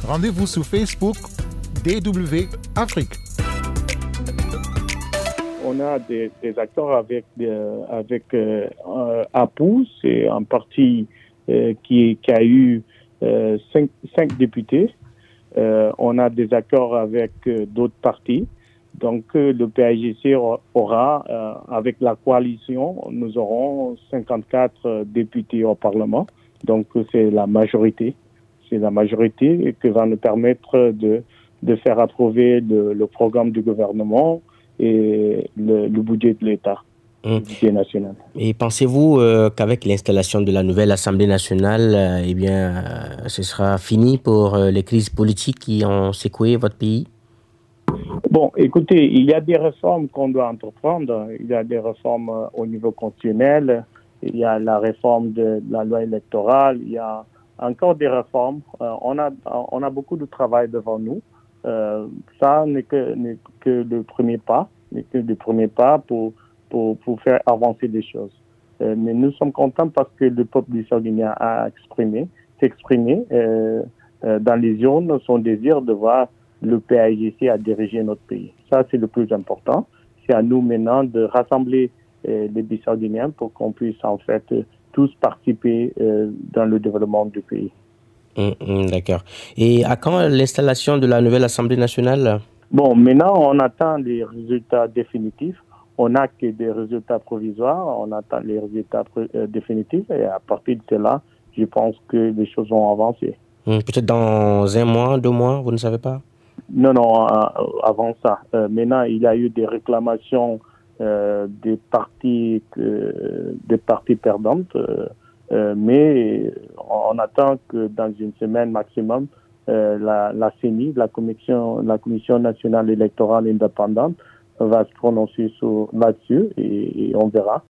Rendez-vous sur Facebook DW Afrique. On a des accords avec APU, c'est un parti qui a eu cinq députés. On a des accords avec d'autres partis. Donc, le PAIGC aura, avec la coalition, nous aurons 54 députés au Parlement. Donc, c'est la majorité. C'est la majorité qui va nous permettre de faire approuver le programme du gouvernement et le budget de l'État, le budget national. Et pensez-vous qu'avec l'installation de la nouvelle Assemblée nationale, ce sera fini pour les crises politiques qui ont secoué votre pays? Bon, écoutez, il y a des réformes qu'on doit entreprendre. Il y a des réformes au niveau constitutionnel. Il y a la réforme de la loi électorale. Il y a encore des réformes. On a beaucoup de travail devant nous. Ça n'est que le premier pas, pour faire avancer les choses. Mais nous sommes contents parce que le peuple bissau-guinéen a s'exprimé dans les urnes son désir de voir le PAIGC à diriger notre pays. Ça, c'est le plus important. C'est à nous maintenant de rassembler les Bissau-Guinéens pour qu'on puisse en fait tous participer dans le développement du pays. D'accord. Et à quand l'installation de la nouvelle Assemblée nationale? Bon, maintenant, on attend les résultats définitifs. On n'a que des résultats provisoires. On attend les résultats définitifs. Et à partir de cela, je pense que les choses vont avancer. Peut-être dans 1 mois, 2 mois, vous ne savez pas? Non, avant ça. Maintenant, il y a eu des réclamations des parties perdantes, mais on attend que dans une semaine maximum, la CENI, la Commission nationale électorale indépendante, va se prononcer là-dessus et on verra.